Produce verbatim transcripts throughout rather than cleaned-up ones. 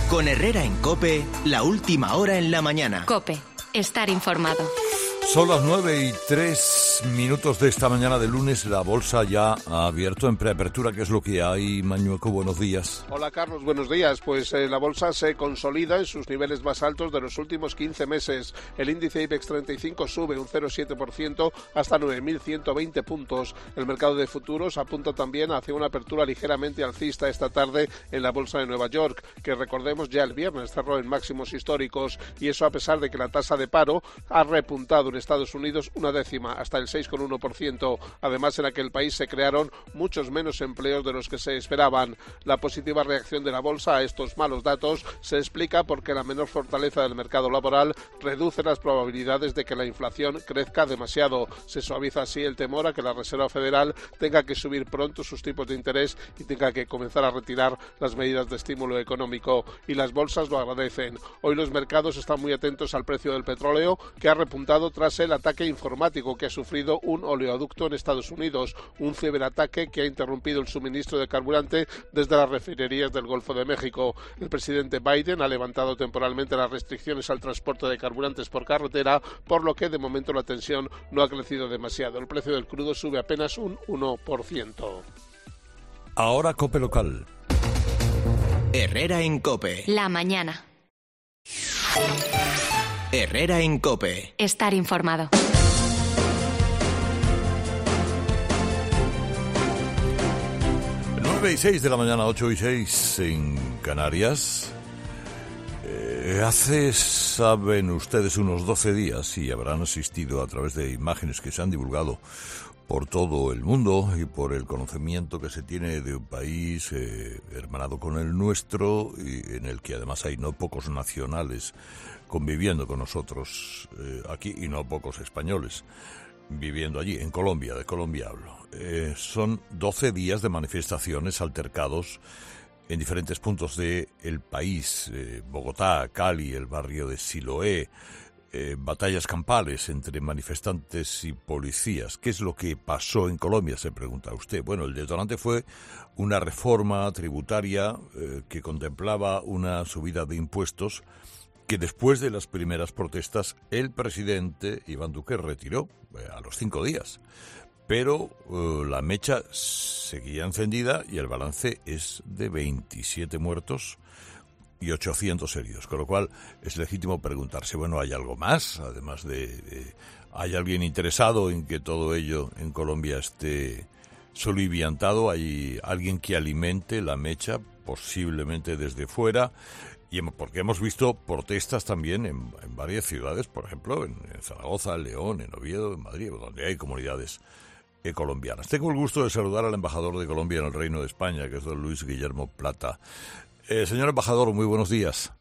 Con Herrera en COPE, la última hora en la mañana. COPE, estar informado. Son las nueve y tres minutos de esta mañana de lunes. La bolsa ya ha abierto en preapertura. ¿Qué es lo que hay, Mañueco? Buenos días. Hola, Carlos. Buenos días. Pues eh, la bolsa se consolida en sus niveles más altos de los últimos quince meses. El índice IBEX treinta y cinco sube un cero coma siete por ciento hasta nueve mil ciento veinte puntos. El mercado de futuros apunta también hacia una apertura ligeramente alcista esta tarde en la bolsa de Nueva York, que recordemos ya el viernes cerró en máximos históricos, y eso a pesar de que la tasa de paro ha repuntado en Estados Unidos una décima, hasta el seis coma uno por ciento. Además, en aquel país se crearon muchos menos empleos de los que se esperaban. La positiva reacción de la bolsa a estos malos datos se explica porque la menor fortaleza del mercado laboral reduce las probabilidades de que la inflación crezca demasiado. Se suaviza así el temor a que la Reserva Federal tenga que subir pronto sus tipos de interés y tenga que comenzar a retirar las medidas de estímulo económico, y las bolsas lo agradecen. Hoy los mercados están muy atentos al precio del petróleo, que ha repuntado tras el ataque informático que ha sufrido un oleoducto en Estados Unidos, un ciberataque que ha interrumpido el suministro de carburante desde las refinerías del Golfo de México. El presidente Biden ha levantado temporalmente las restricciones al transporte de carburantes por carretera, por lo que de momento la tensión no ha crecido demasiado. El precio del crudo sube apenas un uno por ciento. Ahora COPE local. Herrera en COPE. La mañana. Herrera en COPE. Estar informado. nueve y seis de la mañana, ocho y seis en Canarias. Eh, hace, saben ustedes, unos doce días, y habrán asistido a través de imágenes que se han divulgado por todo el mundo y por el conocimiento que se tiene de un país eh, hermanado con el nuestro, y en el que además hay no pocos nacionales conviviendo con nosotros eh, aquí, y no pocos españoles viviendo allí, en Colombia, de Colombia hablo. Eh, son doce días de manifestaciones, altercados en diferentes puntos del país, eh, Bogotá, Cali, el barrio de Siloé, eh, batallas campales entre manifestantes y policías. ¿Qué es lo que pasó en Colombia?, se pregunta usted. Bueno, el detonante fue una reforma tributaria eh, que contemplaba una subida de impuestos que después de las primeras protestas el presidente Iván Duque retiró eh, a los cinco días. Pero uh, la mecha seguía encendida y el balance es de veintisiete muertos y ochocientos heridos, con lo cual es legítimo preguntarse, bueno, ¿hay algo más? Además de, de ¿hay alguien interesado en que todo ello en Colombia esté soliviantado? ¿Hay alguien que alimente la mecha, posiblemente desde fuera? Y porque hemos visto protestas también en, en varias ciudades, por ejemplo, en, en Zaragoza, en León, en Oviedo, en Madrid, donde hay comunidades eh, colombianas. Tengo el gusto de saludar al embajador de Colombia en el Reino de España, que es don Luis Guillermo Plata. Eh, señor embajador, muy buenos días.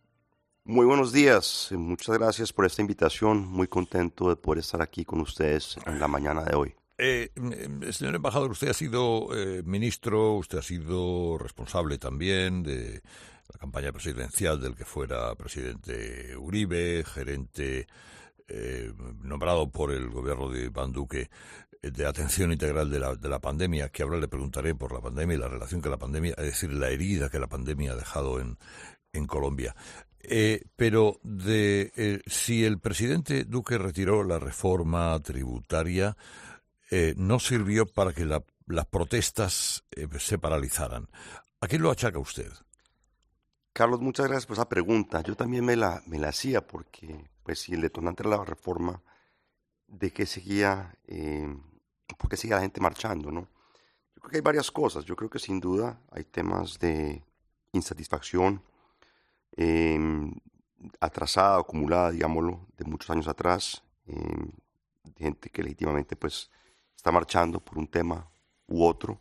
Muy buenos días, muchas gracias por esta invitación, muy contento de poder estar aquí con ustedes en la mañana de hoy. Eh, señor embajador, usted ha sido eh, ministro, usted ha sido responsable también de la campaña presidencial del que fuera presidente Uribe, gerente eh, nombrado por el gobierno de Iván Duque eh, de atención integral de la, de la pandemia, que ahora le preguntaré por la pandemia y la relación que la pandemia, es decir, la herida que la pandemia ha dejado en, en Colombia. Eh, pero de eh, si el presidente Duque retiró la reforma tributaria, eh, no sirvió para que la, las protestas eh, se paralizaran. ¿A qué lo achaca usted? Carlos, muchas gracias por esa pregunta. Yo también me la, me la hacía porque, pues, si el detonante era la reforma, ¿de qué seguía, eh, por qué seguía la gente marchando, no? Yo creo que hay varias cosas. Yo creo que sin duda hay temas de insatisfacción eh, atrasada, acumulada, digámoslo, de muchos años atrás, eh, de gente que legítimamente, pues, está marchando por un tema u otro.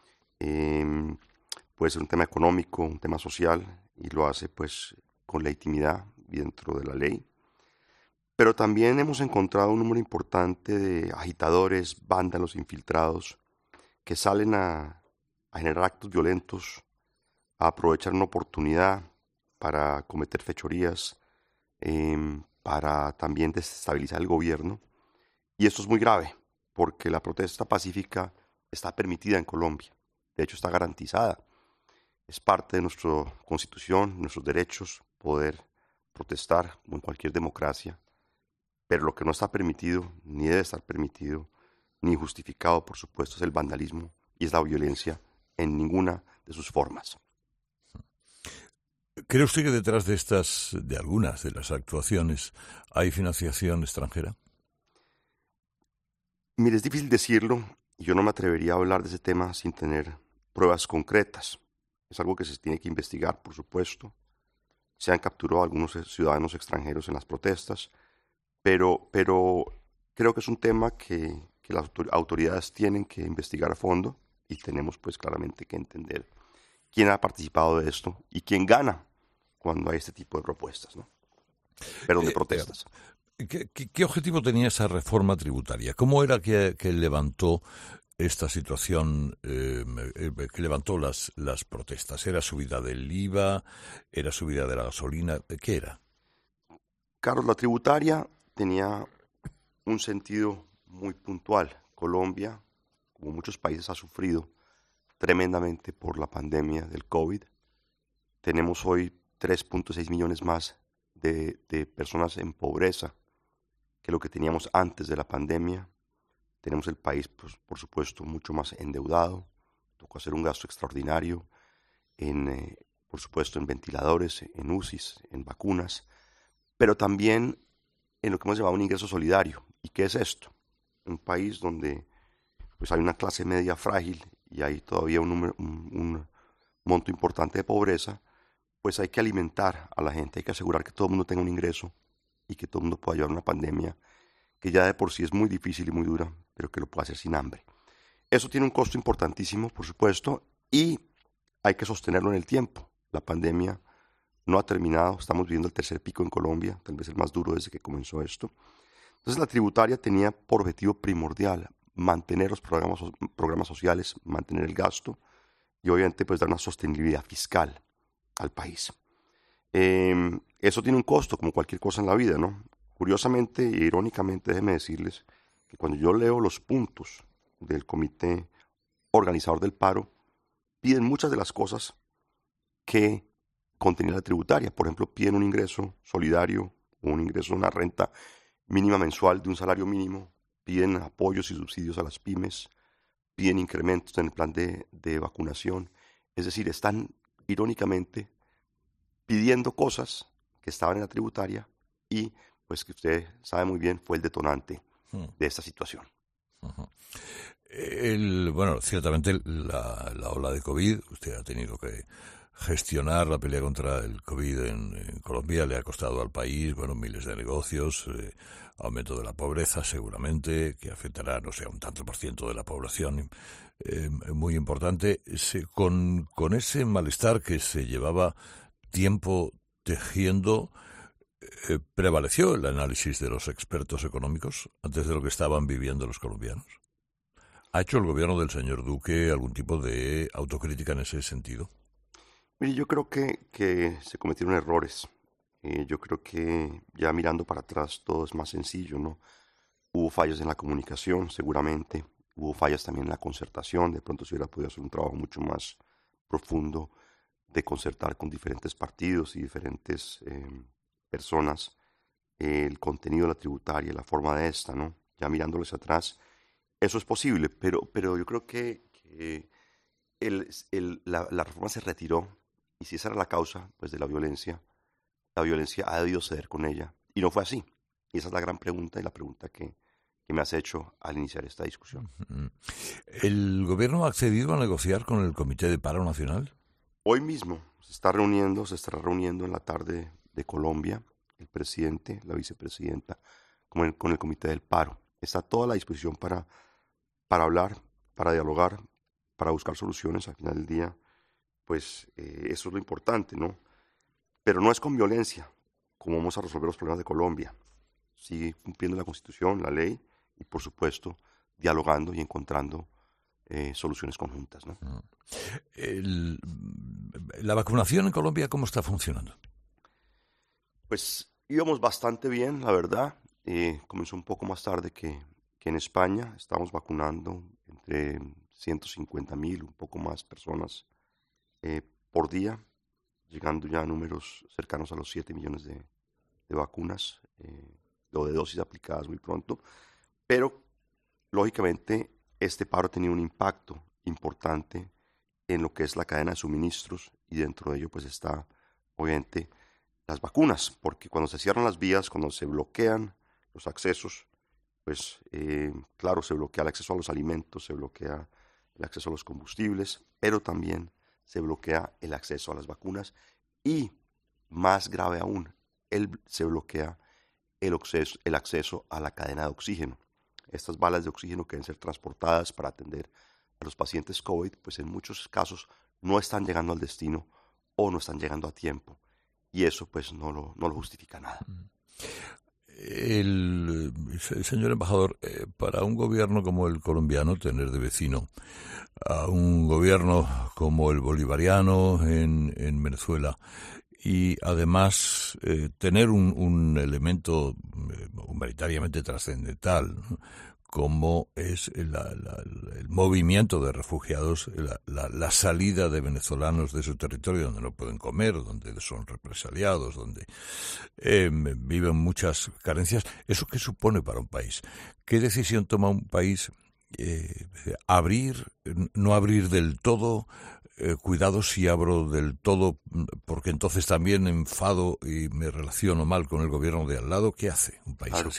Eh, puede ser un tema económico, un tema social, y lo hace pues con legitimidad y dentro de la ley. Pero también hemos encontrado un número importante de agitadores, vándalos infiltrados que salen a, a generar actos violentos, a aprovechar una oportunidad para cometer fechorías, eh, para también desestabilizar el gobierno. Y esto es muy grave, porque la protesta pacífica está permitida en Colombia, de hecho está garantizada. Es parte de nuestra constitución, nuestros derechos, poder protestar como en cualquier democracia, pero lo que no está permitido, ni debe estar permitido, ni justificado, por supuesto, es el vandalismo y es la violencia en ninguna de sus formas. ¿Cree usted que detrás de estas, de algunas de las actuaciones, hay financiación extranjera? Mire, es difícil decirlo y yo no me atrevería a hablar de ese tema sin tener pruebas concretas. Es algo que se tiene que investigar, por supuesto. Se han capturado algunos ciudadanos extranjeros en las protestas, pero, pero creo que es un tema que, que las autoridades tienen que investigar a fondo y tenemos pues claramente que entender quién ha participado de esto y quién gana cuando hay este tipo de propuestas, ¿no? Perdón, de protestas. Eh, ¿qué, qué, ¿Qué objetivo tenía esa reforma tributaria? ¿Cómo era que, que levantó esta situación, eh, que levantó las, las protestas? ¿Era subida del I V A? ¿Era subida de la gasolina? ¿Qué era? Carlos, la tributaria tenía un sentido muy puntual. Colombia, como muchos países, ha sufrido tremendamente por la pandemia del COVID. Tenemos hoy tres punto seis millones más de, de personas en pobreza que lo que teníamos antes de la pandemia. Tenemos el país, pues, por supuesto, mucho más endeudado. Tocó hacer un gasto extraordinario en, eh, por supuesto, en ventiladores, en U C Is, en vacunas, pero también en lo que hemos llamado un ingreso solidario. ¿Y qué es esto? Un país donde pues, hay una clase media frágil y hay todavía un, número, un, un monto importante de pobreza, pues hay que alimentar a la gente, hay que asegurar que todo el mundo tenga un ingreso y que todo el mundo pueda llevar una pandemia que ya de por sí es muy difícil y muy dura, pero que lo puede hacer sin hambre. Eso tiene un costo importantísimo, por supuesto, y hay que sostenerlo en el tiempo. La pandemia no ha terminado, estamos viviendo el tercer pico en Colombia, tal vez el más duro desde que comenzó esto. Entonces la tributaria tenía por objetivo primordial mantener los programas, programas sociales, mantener el gasto y obviamente pues dar una sostenibilidad fiscal al país. Eh, eso tiene un costo, como cualquier cosa en la vida, ¿no? Curiosamente e irónicamente, déjenme decirles que cuando yo leo los puntos del comité organizador del paro, piden muchas de las cosas que contenía la tributaria. Por ejemplo, piden un ingreso solidario o un ingreso, una renta mínima mensual de un salario mínimo, piden apoyos y subsidios a las pymes, piden incrementos en el plan de, de vacunación. Es decir, están irónicamente pidiendo cosas que estaban en la tributaria y pues que usted sabe muy bien fue el detonante de esta situación. Uh-huh. El, bueno, ciertamente la, la ola de COVID, usted ha tenido que gestionar la pelea contra el COVID en, en Colombia, le ha costado al país, bueno, miles de negocios, eh, aumento de la pobreza seguramente, que afectará, no sé, a un tanto por ciento de la población, eh, muy importante. Se, con, con ese malestar que se llevaba tiempo tejiendo, eh, ¿prevaleció el análisis de los expertos económicos antes de lo que estaban viviendo los colombianos? ¿Ha hecho el gobierno del señor Duque algún tipo de autocrítica en ese sentido? Mire, yo creo que, que se cometieron errores. Eh, yo creo que ya mirando para atrás todo es más sencillo, ¿no? Hubo fallas en la comunicación, seguramente. Hubo fallas también en la concertación. De pronto se hubiera podido hacer un trabajo mucho más profundo de concertar con diferentes partidos y diferentes eh, personas eh, el contenido de la tributaria, la forma de esta, ¿no? Ya mirándoles atrás, eso es posible, pero, pero yo creo que, que el, el, la, la reforma se retiró. Y si esa era la causa pues, de la violencia, la violencia ha debido ceder con ella. Y no fue así. Y esa es la gran pregunta y la pregunta que, que me has hecho al iniciar esta discusión. ¿El gobierno ha accedido a negociar con el Comité de Paro Nacional? Hoy mismo se está reuniendo, se estará reuniendo en la tarde de Colombia, el presidente, la vicepresidenta, con el, con el Comité del Paro. Está toda la disposición para, para hablar, para dialogar, para buscar soluciones al final del día. Pues eh, eso es lo importante, ¿no? Pero no es con violencia como vamos a resolver los problemas de Colombia. Sigue cumpliendo la Constitución, la ley y, por supuesto, dialogando y encontrando eh, soluciones conjuntas, ¿no? El, ¿La vacunación en Colombia cómo está funcionando? Pues íbamos bastante bien, la verdad. Eh, comenzó un poco más tarde que, que en España. Estamos vacunando entre ciento cincuenta mil, un poco más personas Eh, por día, llegando ya a números cercanos a los siete millones de, de vacunas eh, o de dosis aplicadas muy pronto. Pero, lógicamente, este paro ha tenido un impacto importante en lo que es la cadena de suministros y dentro de ello pues está, obviamente, las vacunas, porque cuando se cierran las vías, cuando se bloquean los accesos, pues eh, claro, se bloquea el acceso a los alimentos, se bloquea el acceso a los combustibles, pero también se bloquea el acceso a las vacunas y, más grave aún, el, se bloquea el acceso, el acceso a la cadena de oxígeno. Estas balas de oxígeno que deben ser transportadas para atender a los pacientes COVID, pues en muchos casos no están llegando al destino o no están llegando a tiempo. Y eso pues no lo, no lo justifica nada. El, el señor embajador, eh, para un gobierno como el colombiano, tener de vecino a un gobierno como el bolivariano en, en Venezuela y además eh, tener un, un elemento eh, humanitariamente trascendental, ¿no?, como es la, la, el movimiento de refugiados, la, la, la salida de venezolanos de su territorio donde no pueden comer, donde son represaliados, donde eh, viven muchas carencias. ¿Eso qué supone para un país? ¿Qué decisión toma un país? Eh, abrir, no abrir del todo, eh, cuidado si abro del todo, porque entonces también enfado y me relaciono mal con el gobierno de al lado. ¿Qué hace un país Claro. así?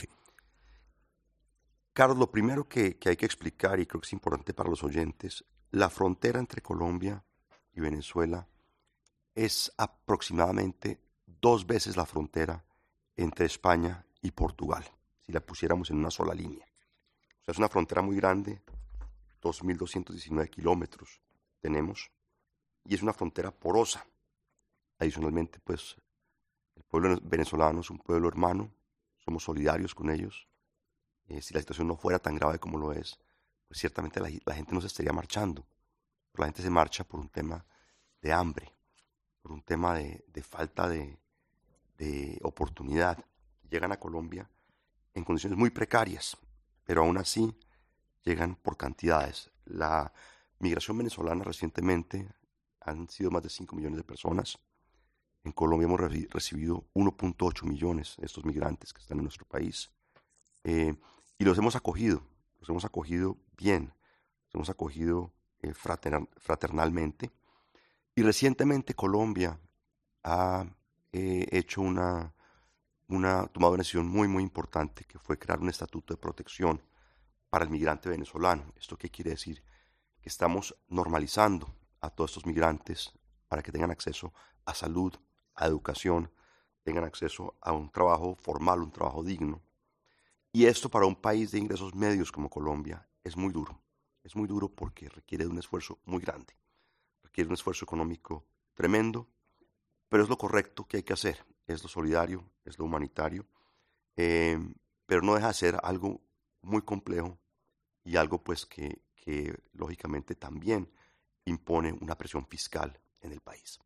Carlos, lo primero que, que hay que explicar, y creo que es importante para los oyentes, la frontera entre Colombia y Venezuela es aproximadamente dos veces la frontera entre España y Portugal, si la pusiéramos en una sola línea. O sea, es una frontera muy grande, dos mil doscientos diecinueve kilómetros tenemos, y es una frontera porosa. Adicionalmente, pues, el pueblo venezolano es un pueblo hermano, somos solidarios con ellos. Eh, si la situación no fuera tan grave como lo es, pues ciertamente la, la gente no se estaría marchando. Pero la gente se marcha por un tema de hambre, por un tema de, de falta de, de oportunidad. Llegan a Colombia en condiciones muy precarias, pero aún así llegan por cantidades. La migración venezolana recientemente han sido más de cinco millones de personas. En Colombia hemos re- recibido uno punto ocho millones de estos migrantes que están en nuestro país. Eh, y los hemos acogido, los hemos acogido bien, los hemos acogido eh, fraterna, fraternalmente. Y recientemente Colombia ha eh, hecho una, una, tomado una decisión muy, muy importante, que fue crear un estatuto de protección para el migrante venezolano. ¿Esto qué quiere decir? Que estamos normalizando a todos estos migrantes para que tengan acceso a salud, a educación, tengan acceso a un trabajo formal, un trabajo digno. Y esto para un país de ingresos medios como Colombia es muy duro. Es muy duro porque requiere de un esfuerzo muy grande. Requiere un esfuerzo económico tremendo, pero es lo correcto que hay que hacer. Es lo solidario, es lo humanitario, eh, pero no deja de ser algo muy complejo y algo pues que, que lógicamente también impone una presión fiscal en el país.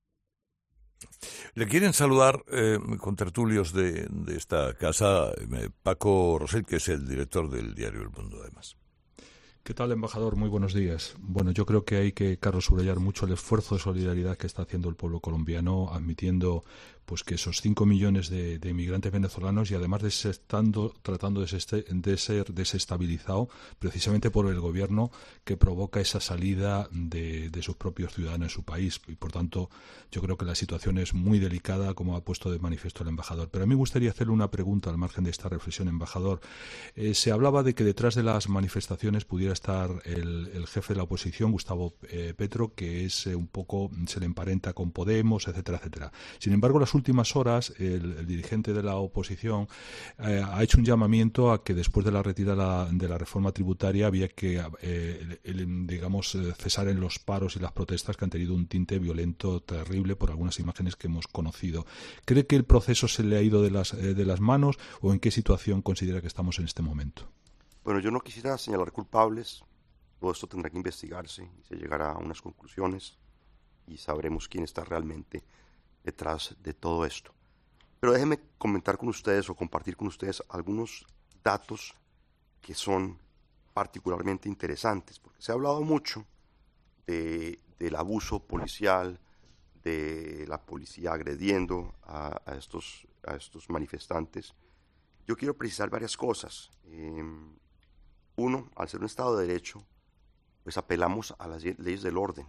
Le quieren saludar eh, contertulios de, de esta casa, eh, Paco Rosell, que es el director del diario El Mundo, además. ¿Qué tal, embajador? Muy buenos días. Bueno, yo creo que hay que, Carlos, subrayar mucho el esfuerzo de solidaridad que está haciendo el pueblo colombiano, admitiendo pues que esos cinco millones de, de inmigrantes venezolanos y además de estando tratando de, seste, de ser desestabilizado precisamente por el gobierno que provoca esa salida de, de sus propios ciudadanos en su país. Y por tanto, yo creo que la situación es muy delicada, como ha puesto de manifiesto el embajador. Pero a mí me gustaría hacerle una pregunta al margen de esta reflexión, embajador. Eh, se hablaba de que detrás de las manifestaciones pudiera estar el, el jefe de la oposición, Gustavo eh, Petro, que es eh, un poco, se le emparenta con Podemos, etcétera, etcétera. Sin embargo, las últimas horas, el, el dirigente de la oposición eh, ha hecho un llamamiento a que después de la retirada de la reforma tributaria había que, eh, el, el, digamos, cesar en los paros y las protestas que han tenido un tinte violento terrible por algunas imágenes que hemos conocido. ¿Cree que el proceso se le ha ido de las, eh, de las manos o en qué situación considera que estamos en este momento? Bueno, yo no quisiera señalar culpables. Todo esto tendrá que investigarse y se llegará a unas conclusiones y sabremos quién está realmente detrás de todo esto. Pero déjenme comentar con ustedes o compartir con ustedes algunos datos que son particularmente interesantes, porque se ha hablado mucho de, del abuso policial, de la policía agrediendo a, a, estos, a estos manifestantes, yo quiero precisar varias cosas. Eh, uno, al ser un Estado de Derecho, pues apelamos a las leyes del orden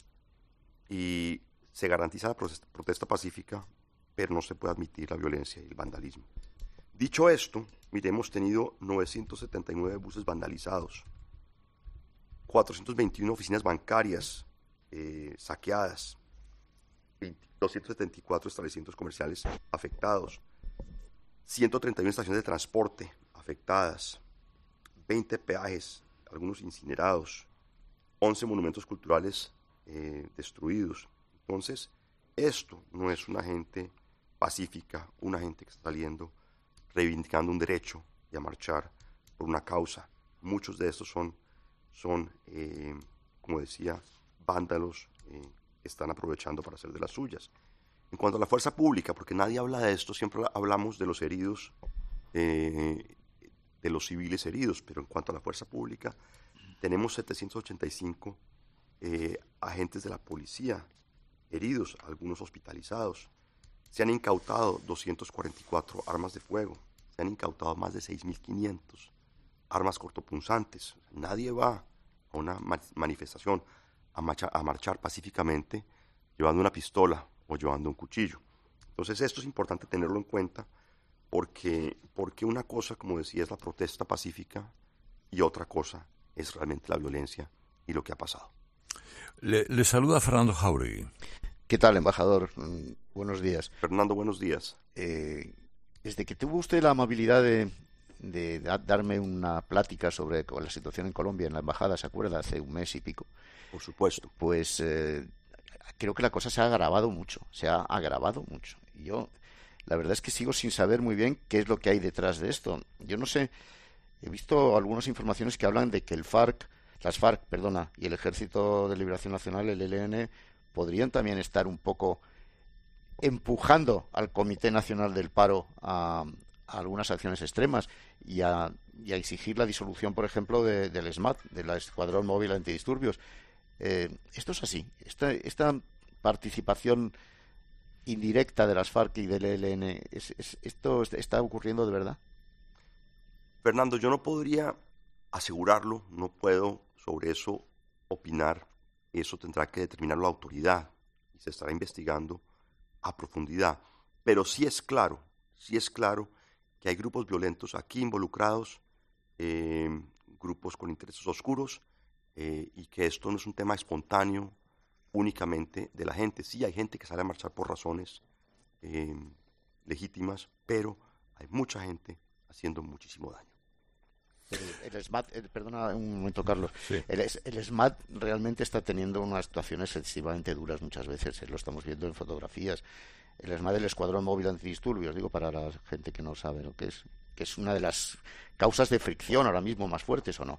y se garantiza la protesta pacífica, pero no se puede admitir la violencia y el vandalismo. Dicho esto, mire, hemos tenido novecientos setenta y nueve buses vandalizados, cuatrocientas veintiuna oficinas bancarias eh, saqueadas, doscientos setenta y cuatro establecimientos comerciales afectados, ciento treinta y una estaciones de transporte afectadas, veinte peajes, algunos incinerados, once monumentos culturales eh, destruidos. Entonces, esto no es una gente pacífica, una gente que está saliendo reivindicando un derecho y a marchar por una causa. Muchos de estos son, son eh, como decía, vándalos eh, que están aprovechando para hacer de las suyas. En cuanto a la fuerza pública, porque nadie habla de esto, siempre hablamos de los heridos, eh, de los civiles heridos, pero en cuanto a la fuerza pública, tenemos setecientos ochenta y cinco eh, agentes de la policía heridos, algunos hospitalizados. Se han incautado doscientas cuarenta y cuatro armas de fuego, se han incautado más de seis mil quinientas armas cortopunzantes. Nadie va a una manifestación a, marcha, a marchar pacíficamente llevando una pistola o llevando un cuchillo. Entonces esto es importante tenerlo en cuenta porque, porque una cosa, como decía, es la protesta pacífica y otra cosa es realmente la violencia y lo que ha pasado. Le, le saluda Fernando Jáuregui. ¿Qué tal, embajador? Mm, buenos días. Fernando, buenos días. Eh, desde que tuvo usted la amabilidad de, de darme una plática sobre la situación en Colombia en la embajada, ¿se acuerda? Hace un mes y pico. Por supuesto. Pues eh, creo que la cosa se ha agravado mucho, se ha agravado mucho. Y yo, la verdad es que sigo sin saber muy bien qué es lo que hay detrás de esto. Yo no sé, he visto algunas informaciones que hablan de que el FARC, las FARC, perdona, y el Ejército de Liberación Nacional, el E L N, podrían también estar un poco empujando al Comité Nacional del Paro a, a algunas acciones extremas y a, y a exigir la disolución, por ejemplo, de, del ESMAD, del Escuadrón Móvil Antidisturbios. Eh, esto es así. Esta, esta participación indirecta de las FARC y del E L N, ¿es, es, ¿esto está ocurriendo de verdad? Fernando, yo no podría asegurarlo, no puedo sobre eso opinar. Eso tendrá que determinar la autoridad y se estará investigando a profundidad. Pero sí es claro, sí es claro que hay grupos violentos aquí involucrados, eh, grupos con intereses oscuros, eh, y que esto no es un tema espontáneo únicamente de la gente. Sí hay gente que sale a marchar por razones eh, legítimas, pero hay mucha gente haciendo muchísimo daño. El, el ESMAD, el, perdona un momento, Carlos. Sí. El, el ESMAD realmente está teniendo unas situaciones excesivamente duras muchas veces. Lo estamos viendo en fotografías. El ESMAD, el Escuadrón Móvil Antidisturbios, digo para la gente que no sabe lo que es, que es una de las causas de fricción ahora mismo más fuertes, ¿o no?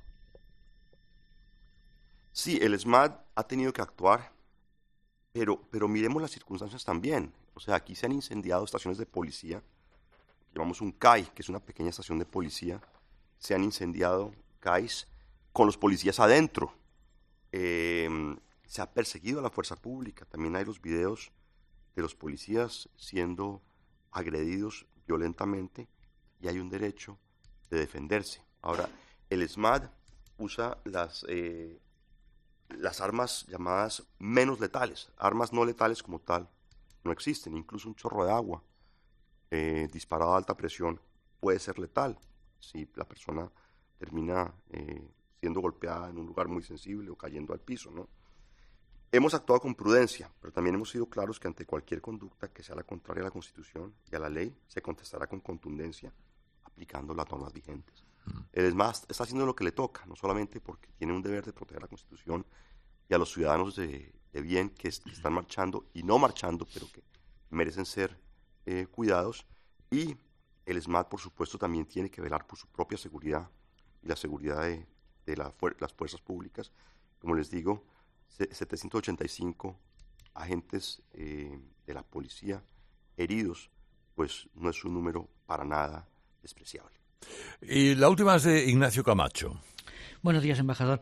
Sí, el ESMAD ha tenido que actuar, pero, pero miremos las circunstancias también. O sea, aquí se han incendiado estaciones de policía. Llevamos un C A I, que es una pequeña estación de policía. Se han incendiado C A Is con los policías adentro. Eh, se ha perseguido a la fuerza pública. También hay los videos de los policías siendo agredidos violentamente y hay un derecho de defenderse. Ahora, el ESMAD usa las, eh, las armas llamadas menos letales. Armas no letales como tal no existen. Incluso un chorro de agua eh, disparado a alta presión puede ser letal si la persona termina eh, siendo golpeada en un lugar muy sensible o cayendo al piso, ¿no? Hemos actuado con prudencia, pero también hemos sido claros que ante cualquier conducta que sea la contraria a la Constitución y a la ley, se contestará con contundencia, aplicando las normas vigentes. Mm. El ESMAD está haciendo lo que le toca, no solamente porque tiene un deber de proteger la Constitución y a los ciudadanos de, de bien que, es, que están marchando y no marchando, pero que merecen ser eh, cuidados, y el ESMAD, por supuesto, también tiene que velar por su propia seguridad y la seguridad de, de la fuer- las fuerzas públicas. Como les digo, setecientos ochenta y cinco agentes eh, de la policía heridos, pues no es un número para nada despreciable. Y la última es de Ignacio Camacho. Buenos días, embajador.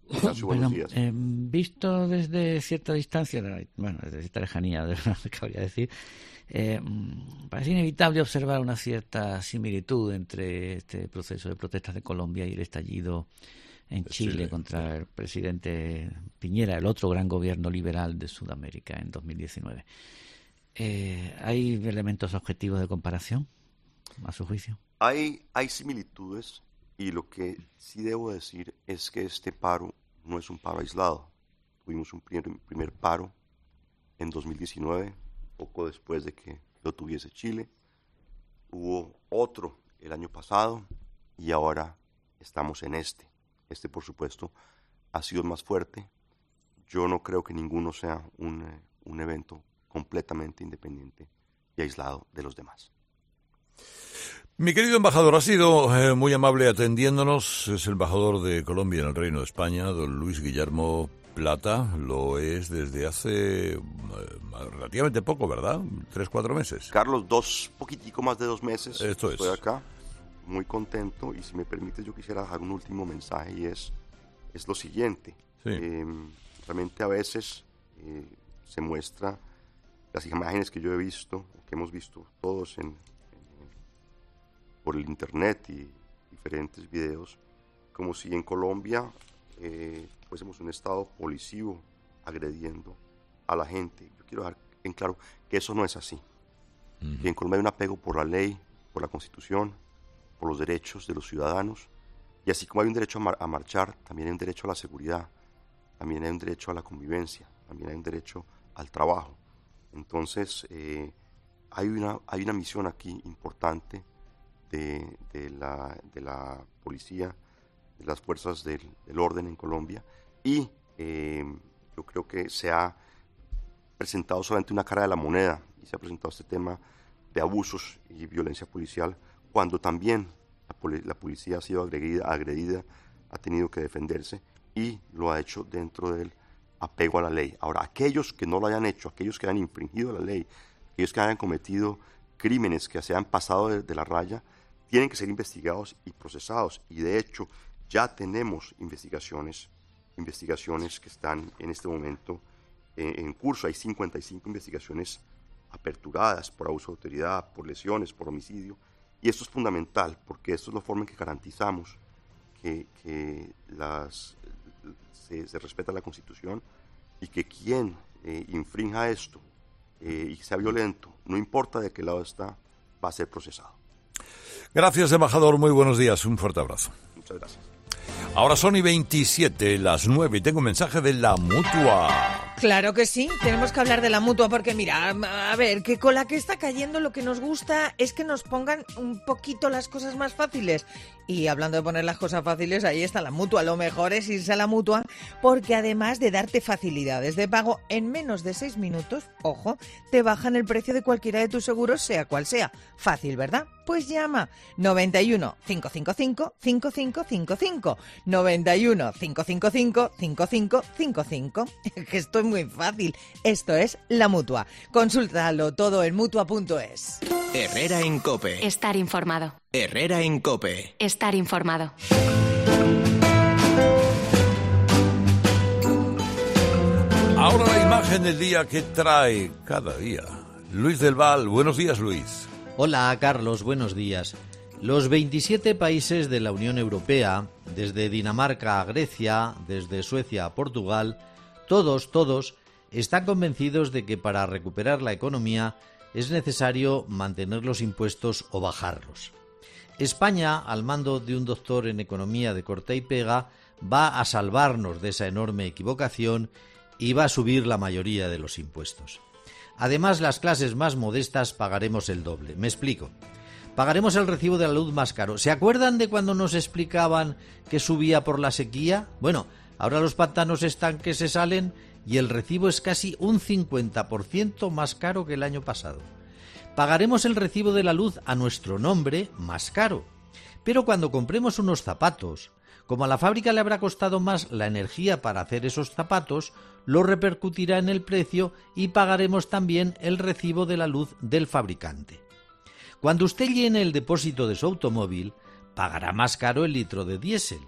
Ignacio, buenos días. Eh, visto desde cierta distancia, bueno, desde cierta lejanía, de lo que cabría decir, eh, parece inevitable observar una cierta similitud entre este proceso de protestas de Colombia y el estallido en Chile, Chile contra el presidente Piñera, el otro gran gobierno liberal de Sudamérica en dos mil diecinueve. Eh, ¿Hay elementos objetivos de comparación, a su juicio? Hay, hay similitudes, y lo que sí debo decir es que este paro no es un paro aislado. Tuvimos un primer, primer paro en dos mil diecinueve, poco después de que lo tuviese Chile. Hubo otro el año pasado y ahora estamos en este. Este, por supuesto, ha sido el más fuerte. Yo no creo que ninguno sea un, un evento completamente independiente y aislado de los demás. Mi querido embajador, ha sido eh, muy amable atendiéndonos. Es el embajador de Colombia en el Reino de España, don Luis Guillermo Plata. Lo es desde hace eh, relativamente poco, ¿verdad? Tres, cuatro meses. Carlos, dos, poquitico más de dos meses. Esto Estoy es. acá, muy contento, y si me permites yo quisiera dejar un último mensaje, y es, es lo siguiente. Sí. Eh, realmente a veces eh, se muestra las imágenes que yo he visto, que hemos visto todos en por el internet y diferentes videos, como si en Colombia eh, fuésemos un estado policivo agrediendo a la gente. Yo quiero dejar en claro que eso no es así. Uh-huh. Que en Colombia hay un apego por la ley, por la Constitución, por los derechos de los ciudadanos, y así como hay un derecho a, mar- a marchar, también hay un derecho a la seguridad, también hay un derecho a la convivencia, también hay un derecho al trabajo. Entonces, eh, hay una, hay una misión aquí importante De, de, la, de la policía, de las fuerzas del, del orden en Colombia, y eh, yo creo que se ha presentado solamente una cara de la moneda, y se ha presentado este tema de abusos y violencia policial, cuando también la, poli- la policía ha sido agredida, agredida, ha tenido que defenderse, y lo ha hecho dentro del apego a la ley. Ahora, aquellos que no lo hayan hecho, aquellos que hayan infringido la ley, aquellos que hayan cometido crímenes, que se hayan pasado de, de la raya, tienen que ser investigados y procesados, y de hecho ya tenemos investigaciones, investigaciones que están en este momento eh, en curso. Hay cincuenta y cinco investigaciones aperturadas por abuso de autoridad, por lesiones, por homicidio, y esto es fundamental porque esto es la forma en que garantizamos que, que las, se, se respeta la Constitución, y que quien eh, infrinja esto eh, y sea violento, no importa de qué lado está, va a ser procesado. Gracias, embajador. Muy buenos días. Un fuerte abrazo. Muchas gracias. Ahora son y veintisiete, las nueve, y tengo un mensaje de la Mutua. Claro que sí, tenemos que hablar de la Mutua porque mira, a ver, que con la que está cayendo lo que nos gusta es que nos pongan un poquito las cosas más fáciles. Y hablando de poner las cosas fáciles, ahí está la Mutua. Lo mejor es irse a la Mutua porque además de darte facilidades de pago en menos de seis minutos, ojo, te bajan el precio de cualquiera de tus seguros, sea cual sea. Fácil, ¿verdad? Pues llama noventa y uno, cinco cinco cinco, cinco cinco cinco cinco, noventa y uno, cinco cinco cinco, cinco cinco cinco cinco. Que esto es muy fácil. Esto es la Mutua. Consúltalo todo en mutua punto es. Herrera en COPE. Estar informado. Herrera en COPE. Estar informado. Ahora la imagen del día que trae cada día Luis del Val. Buenos días, Luis. Hola, Carlos, buenos días. Los veintisiete países de la Unión Europea, desde Dinamarca a Grecia, desde Suecia a Portugal, todos, todos, están convencidos de que para recuperar la economía es necesario mantener los impuestos o bajarlos. España, al mando de un doctor en economía de corta y pega, va a salvarnos de esa enorme equivocación y va a subir la mayoría de los impuestos. Además, las clases más modestas pagaremos el doble. Me explico. Pagaremos el recibo de la luz más caro. ¿Se acuerdan de cuando nos explicaban que subía por la sequía? Bueno, ahora los pantanos estanques se salen y el recibo es casi un cincuenta por ciento más caro que el año pasado. Pagaremos el recibo de la luz a nuestro nombre más caro. Pero cuando compremos unos zapatos, como a la fábrica le habrá costado más la energía para hacer esos zapatos, lo repercutirá en el precio y pagaremos también el recibo de la luz del fabricante. Cuando usted llene el depósito de su automóvil, pagará más caro el litro de diésel.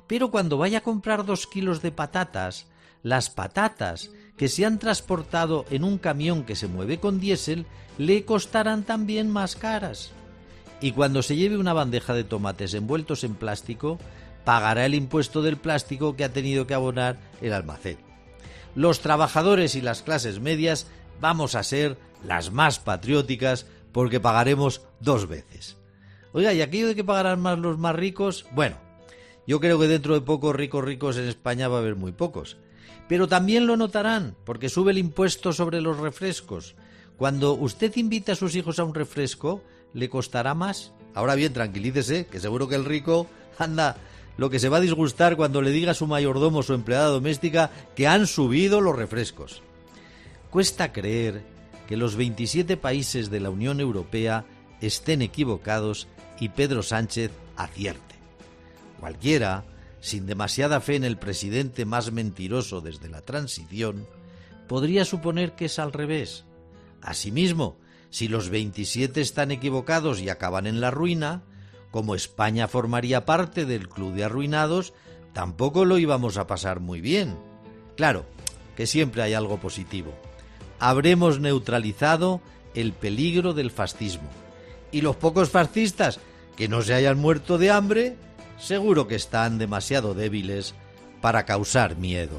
Pero cuando vaya a comprar dos kilos de patatas, las patatas que se han transportado en un camión que se mueve con diésel le costarán también más caras. Y cuando se lleve una bandeja de tomates envueltos en plástico, pagará el impuesto del plástico que ha tenido que abonar el almacén. Los trabajadores y las clases medias vamos a ser las más patrióticas porque pagaremos dos veces. Oiga, ¿y aquello de que pagarán más los más ricos? Bueno, yo creo que dentro de poco ricos ricos en España va a haber muy pocos. Pero también lo notarán, porque sube el impuesto sobre los refrescos. Cuando usted invita a sus hijos a un refresco, ¿le costará más? Ahora bien, tranquilícese, que seguro que el rico anda lo que se va a disgustar cuando le diga a su mayordomo o su empleada doméstica que han subido los refrescos. Cuesta creer que los veintisiete países de la Unión Europea estén equivocados y Pedro Sánchez acierte. Cualquiera, sin demasiada fe en el presidente más mentiroso desde la transición, podría suponer que es al revés. Asimismo, si los veintisiete están equivocados y acaban en la ruina, como España formaría parte del club de arruinados, tampoco lo íbamos a pasar muy bien. Claro, que siempre hay algo positivo. Habremos neutralizado el peligro del fascismo. Y los pocos fascistas que no se hayan muerto de hambre, seguro que están demasiado débiles para causar miedo.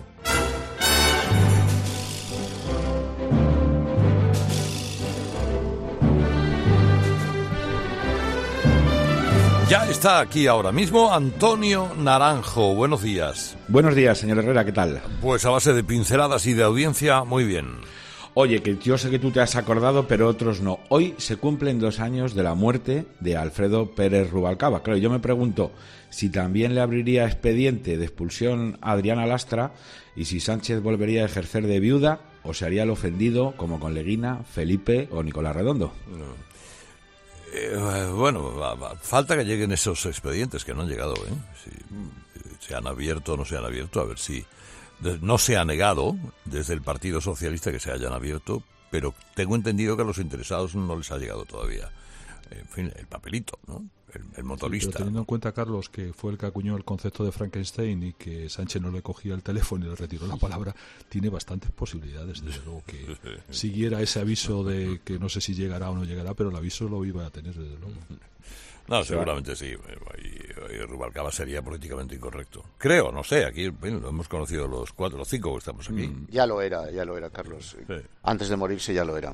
Ya está aquí ahora mismo Antonio Naranjo. Buenos días. Buenos días, señor Herrera, ¿qué tal? Pues a base de pinceladas y de audiencia, muy bien. Oye, que yo sé que tú te has acordado, pero otros no. Hoy se cumplen dos años de la muerte de Alfredo Pérez Rubalcaba. Claro, yo me pregunto si también le abriría expediente de expulsión a Adriana Lastra y si Sánchez volvería a ejercer de viuda o se haría el ofendido como con Leguina, Felipe o Nicolás Redondo. No. Eh, bueno, va, va, falta que lleguen esos expedientes que no han llegado, ¿eh? Si se han abierto o no se han abierto, a ver si... No se ha negado desde el Partido Socialista que se hayan abierto, pero tengo entendido que a los interesados no les ha llegado todavía. En fin, el papelito, ¿no? El, el motorista. Sí, pero teniendo en cuenta, Carlos, que fue el que acuñó el concepto de Frankenstein y que Sánchez no le cogía el teléfono y le retiró la palabra, tiene bastantes posibilidades, desde luego, que siguiera ese aviso de que no sé si llegará o no llegará, pero el aviso lo iba a tener, desde luego. No, seguramente sí. Y, y Rubalcaba sería políticamente incorrecto. Creo, no sé, aquí bueno, lo hemos conocido los cuatro, los cinco que estamos aquí. Ya lo era, ya lo era, Carlos. Sí. Antes de morirse ya lo era.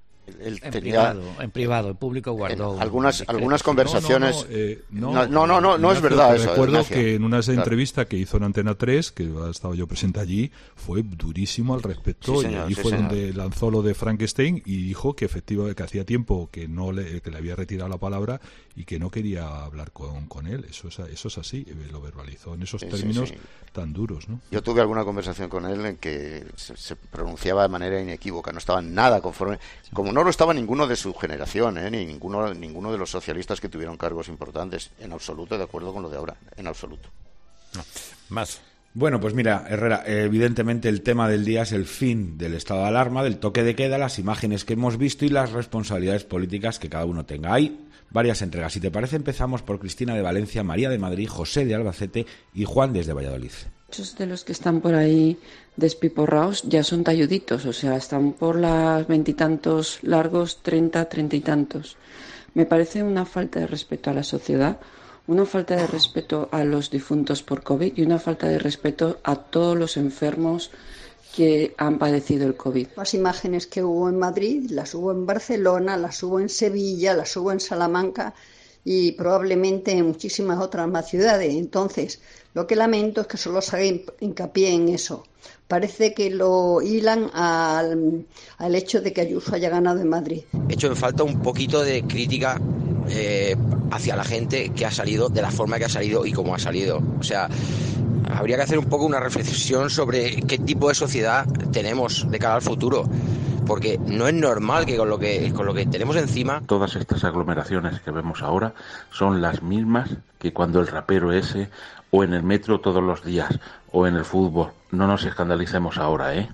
Él en, tenía, privado, en privado, el público guardó en algunas algunas conversaciones. No, no, no, eh, no, no, no, no, no, no es verdad eso. Recuerdo Ignacio. que en una claro. entrevista que hizo en Antena tres, que estaba yo presente allí, fue durísimo al respecto. Sí, señor, y allí sí, fue señor. donde lanzó lo de Frankenstein y dijo que efectivamente que hacía tiempo que no le, que le había retirado la palabra y que no quería hablar con, con él. Eso es, eso es así, lo verbalizó en esos sí, términos sí, sí. tan duros, ¿no? Yo tuve alguna conversación con él en que se, se pronunciaba de manera inequívoca, no estaba nada conforme, sí. Como no lo estaba ninguno de su generación, ¿eh? ni ninguno, ninguno de los socialistas que tuvieron cargos importantes, en absoluto de acuerdo con lo de ahora, en absoluto. No. Más. Bueno, pues mira, Herrera, evidentemente el tema del día es el fin del estado de alarma, del toque de queda, las imágenes que hemos visto y las responsabilidades políticas que cada uno tenga. Hay varias entregas. Si te parece, empezamos por Cristina de Valencia, María de Madrid, José de Albacete y Juan desde Valladolid. Muchos de los que están por ahí despiporrados ya son talluditos, o sea, están por las veintitantos largos, treinta, treinta y tantos. Me parece una falta de respeto a la sociedad, una falta de respeto a los difuntos por COVID y una falta de respeto a todos los enfermos que han padecido el COVID. Las imágenes que hubo en Madrid, las hubo en Barcelona, las hubo en Sevilla, las hubo en Salamanca y probablemente en muchísimas otras más ciudades. Entonces, lo que lamento es que solo se haga hincapié en eso. Parece que lo hilan al, al hecho de que Ayuso haya ganado en Madrid. He hecho en falta un poquito de crítica eh, hacia la gente que ha salido, de la forma que ha salido y cómo ha salido. O sea, habría que hacer un poco una reflexión sobre qué tipo de sociedad tenemos de cara al futuro. Porque no es normal que con lo que con lo que tenemos encima... Todas estas aglomeraciones que vemos ahora son las mismas que cuando el rapero ese, o en el metro todos los días, o en el fútbol. No nos escandalicemos ahora, ¿eh?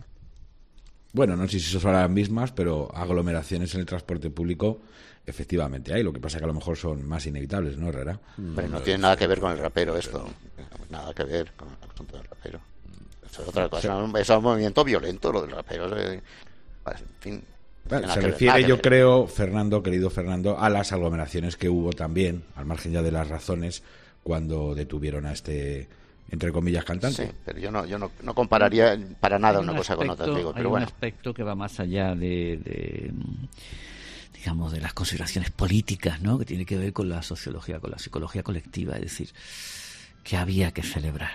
Bueno, no sé si son las mismas, pero aglomeraciones en el transporte público efectivamente hay. Lo que pasa es que a lo mejor son más inevitables, ¿no, Herrera? Pero no tiene nada que ver con el rapero esto. Nada que ver con el asunto del rapero. Eso es otra cosa, sí. Es un movimiento violento lo del rapero. Eh, en fin. Bueno, se refiere, yo creo, Fernando, querido Fernando, a las aglomeraciones que hubo también, al margen ya de las razones, cuando detuvieron a este, entre comillas, cantante. Sí, pero yo no, yo no, no compararía para nada una cosa aspecto, con otra. Digo, hay pero un bueno. aspecto que va más allá de, de, digamos, de las consideraciones políticas, ¿no? Que tiene que ver con la sociología, con la psicología colectiva, es decir, que había que celebrar.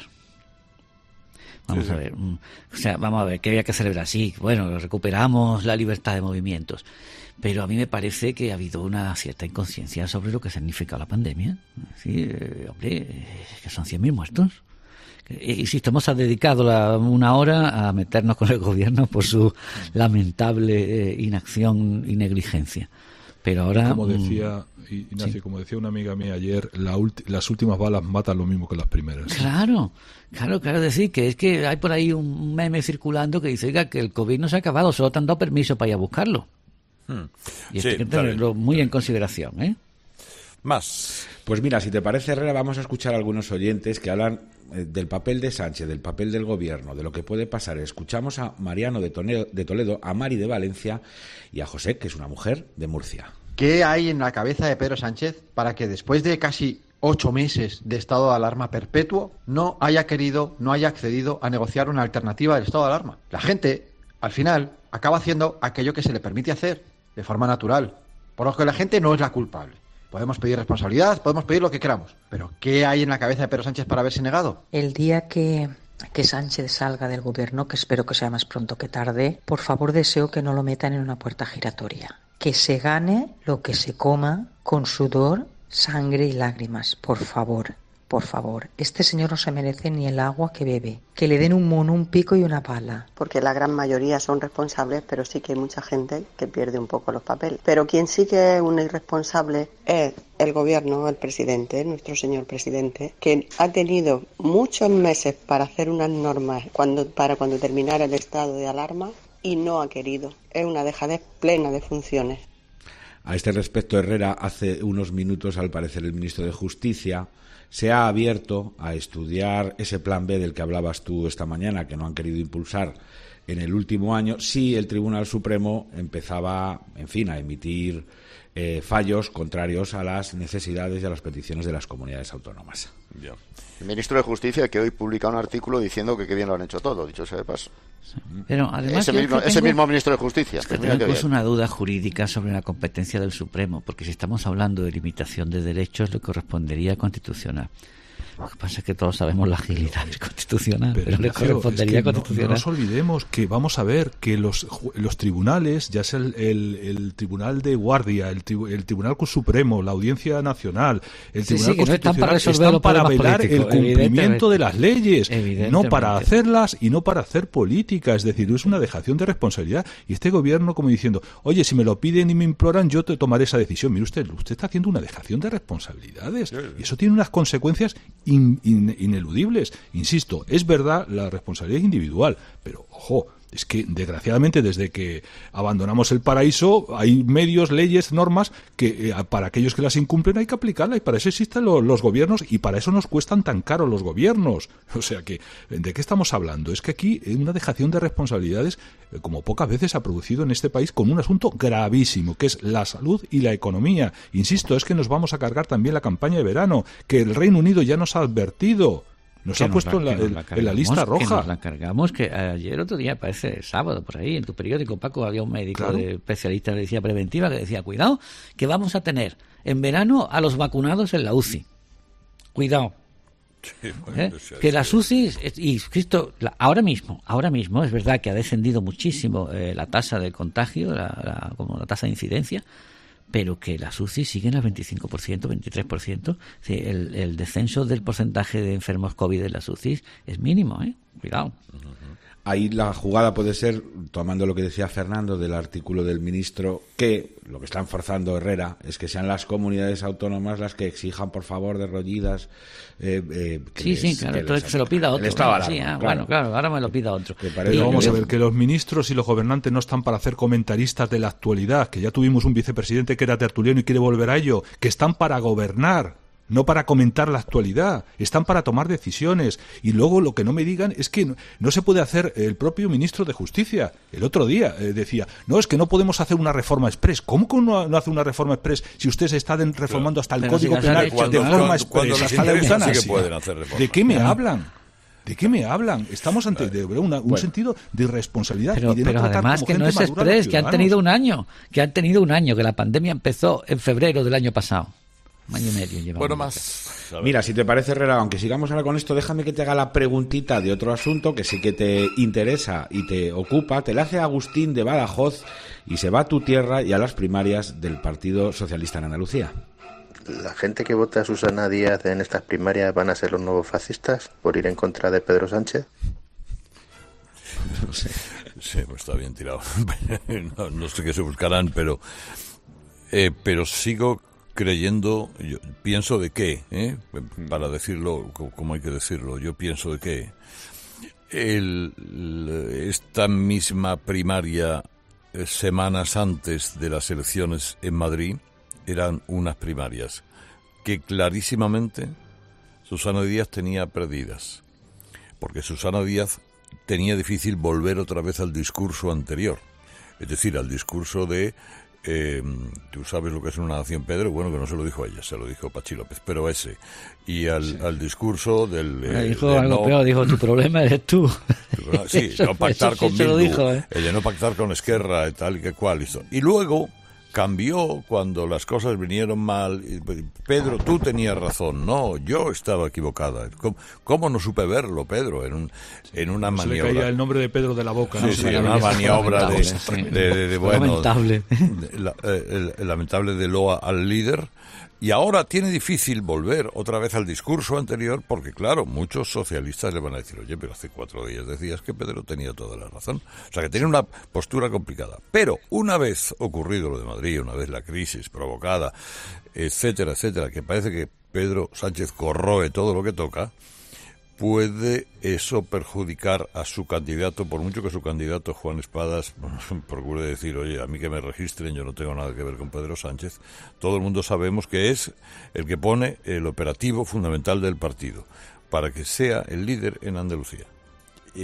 Vamos sí, a ver, o sea, vamos a ver, ¿qué había que celebrar? Sí, bueno, recuperamos la libertad de movimientos, pero a mí me parece que ha habido una cierta inconsciencia sobre lo que significa la pandemia. Sí, eh, hombre, que son cien mil muertos. Insisto, hemos dedicado la, una hora a meternos con el gobierno por su lamentable eh, inacción y negligencia. Pero ahora, como decía Ignacio, sí. como decía una amiga mía ayer, la ulti- las últimas balas matan lo mismo que las primeras. Claro, claro, claro, decir que es que hay por ahí un meme circulando que dice, oiga, que el COVID no se ha acabado, solo te han dado permiso para ir a buscarlo. Hmm. Y esto sí, hay que tenerlo muy en consideración, ¿eh? Más. Pues mira, si te parece, Herrera, vamos a escuchar a algunos oyentes que hablan eh, del papel de Sánchez, del papel del gobierno, de lo que puede pasar. Escuchamos a Mariano de Toledo, de Toledo, a Mari de Valencia y a José, que es una mujer de Murcia. ¿Qué hay en la cabeza de Pedro Sánchez para que después de casi ocho meses de estado de alarma perpetuo no haya querido, no haya accedido a negociar una alternativa del estado de alarma? La gente, al final, acaba haciendo aquello que se le permite hacer de forma natural, por lo que la gente no es la culpable. Podemos pedir responsabilidad, podemos pedir lo que queramos, pero ¿qué hay en la cabeza de Pedro Sánchez para haberse negado? El día que, que Sánchez salga del gobierno, que espero que sea más pronto que tarde, por favor deseo que no lo metan en una puerta giratoria. Que se gane lo que se coma con sudor, sangre y lágrimas, por favor, por favor. Este señor no se merece ni el agua que bebe. Que le den un mono, un pico y una pala. Porque la gran mayoría son responsables, pero sí que hay mucha gente que pierde un poco los papeles. Pero quien sí que es un irresponsable es el gobierno, el presidente, nuestro señor presidente, que ha tenido muchos meses para hacer unas normas cuando, para cuando terminara el estado de alarma y no ha querido. Es una dejadez plena de funciones. A este respecto, Herrera, hace unos minutos, al parecer, el ministro de Justicia se ha abierto a estudiar ese plan B del que hablabas tú esta mañana, que no han querido impulsar en el último año, si el Tribunal Supremo empezaba, en fin, a emitir eh, fallos contrarios a las necesidades y a las peticiones de las comunidades autónomas. Ya. El ministro de Justicia, que hoy publica un artículo diciendo que qué bien lo han hecho todo, dicho sea de paso. Sí. Pero además ese, mismo, tengo, ese mismo ministro de Justicia. Es que tengo incluso una duda jurídica sobre la competencia del Supremo, porque si estamos hablando de limitación de derechos, le correspondería constitucional. Lo que pasa es que todos sabemos la agilidad del constitucional, pero, pero le correspondería es que constitucional. No, no nos olvidemos que vamos a ver que los los tribunales, ya sea el, el, el Tribunal de Guardia, el, tri, el Tribunal Supremo, la Audiencia Nacional, el sí, Tribunal sí, Constitucional, no están para, están para velar el cumplimiento de las leyes, no para hacerlas y no para hacer política. Es decir, es una dejación de responsabilidad. Y este gobierno como diciendo, oye, si me lo piden y me imploran, yo te tomaré esa decisión. Mire usted, usted está haciendo una dejación de responsabilidades. Y eso tiene unas consecuencias In, in, ineludibles. Insisto, es verdad la responsabilidad individual, pero ojo, es que desgraciadamente desde que abandonamos el paraíso hay medios, leyes, normas que eh, para aquellos que las incumplen hay que aplicarlas y para eso existen lo, los gobiernos y para eso nos cuestan tan caro los gobiernos. O sea que, ¿de qué estamos hablando? Es que aquí hay una dejación de responsabilidades eh, como pocas veces ha producido en este país con un asunto gravísimo que es la salud y la economía. Insisto, es que nos vamos a cargar también la campaña de verano, que el Reino Unido ya nos ha advertido. Nos ha puesto en la, la en la lista roja. Que nos la cargamos, que ayer otro día, parece sábado, por ahí, en tu periódico, Paco, había un médico claro. de especialista de medicina preventiva que decía, cuidado, que vamos a tener en verano a los vacunados en la U C I. Cuidado. Sí, bueno, ¿Eh? sí, que las U C I, y Cristo, la, ahora mismo, ahora mismo, es verdad que ha descendido muchísimo eh, la tasa de contagio, la, la, como la tasa de incidencia, pero que las U C I siguen al veinticinco por ciento, veintitrés por ciento. Sí, el, el descenso del porcentaje de enfermos COVID en las U C I es mínimo, ¿eh? Cuidado. Ahí la jugada puede ser, tomando lo que decía Fernando del artículo del ministro, que lo que están forzando Herrera es que sean las comunidades autónomas las que exijan, por favor, derrollidas. Eh, eh, que sí, les, sí, claro, que entonces que se lo pida otro. Bueno, sí, ah, claro. Bueno, claro, ahora me lo pida otro. Pero vamos a ver, que los ministros y los gobernantes no están para hacer comentaristas de la actualidad, que ya tuvimos un vicepresidente que era tertuliano y quiere volver a ello, que están para gobernar. no para comentar la actualidad, están para tomar decisiones. Y luego lo que no me digan es que no, no se puede hacer. El propio ministro de Justicia el otro día eh, decía, no, es que no podemos hacer una reforma express. ¿Cómo que uno no hace una reforma express si ustedes están reformando hasta el Pero Código si Penal de forma express, cuando hasta la eutanasia? Sí que pueden hacer reformas. ¿De qué me hablan? ¿De qué me hablan? Estamos ante de una, un bueno. sentido de irresponsabilidad. Pero, y de pero no además que no es express, que han tenido un año, que han tenido un año, que la pandemia empezó en febrero del año pasado. Un año y medio llevamos. Bueno, más. Mira, si te parece, Herrera, aunque sigamos ahora con esto, déjame que te haga la preguntita de otro asunto que sí que te interesa y te ocupa. Te la hace Agustín de Badajoz y se va a tu tierra y a las primarias del Partido Socialista en Andalucía. ¿La gente que vota a Susana Díaz en estas primarias van a ser los nuevos fascistas por ir en contra de Pedro Sánchez? No sé. Sí, pues está bien tirado. No, no sé qué se buscarán, pero eh, pero sigo creyendo, yo pienso de qué, ¿eh? Para decirlo como hay que decirlo, yo pienso de qué. El, esta misma primaria, eh, semanas antes de las elecciones en Madrid, eran unas primarias que clarísimamente Susana Díaz tenía perdidas, porque Susana Díaz tenía difícil volver otra vez al discurso anterior, es decir, al discurso de eh, tú sabes lo que es una nación, Pedro, bueno, que no se lo dijo ella, se lo dijo Pachi López, pero ese, y al, sí. al discurso del... Eh, dijo algo no, peor, dijo, tu problema eres tú. Sí, eso, no pactar con sí, Bildu, dijo, ¿eh? el de no pactar con Esquerra y tal y que cual, listo. Y luego cambió cuando las cosas vinieron mal. Pedro, tú tenías razón. No, yo estaba equivocada. ¿Cómo, cómo no supe verlo, Pedro? En, un, en una maniobra. Se le caía el nombre de Pedro de la boca. Sí, ¿no? sí, una maniobra de, de, de, de, de bueno, lamentable. De, la, el, el lamentable de loa al líder. Y ahora tiene difícil volver otra vez al discurso anterior porque, claro, muchos socialistas le van a decir, oye, pero hace cuatro días decías que Pedro tenía toda la razón. O sea, que tiene una postura complicada. Pero una vez ocurrido lo de Madrid, una vez la crisis provocada, etcétera, etcétera, que parece que Pedro Sánchez corroe todo lo que toca, puede eso perjudicar a su candidato, por mucho que su candidato Juan Espadas procure decir, oye, a mí que me registren, yo no tengo nada que ver con Pedro Sánchez. Todo el mundo sabemos que es el que pone el operativo fundamental del partido para que sea el líder en Andalucía. Y,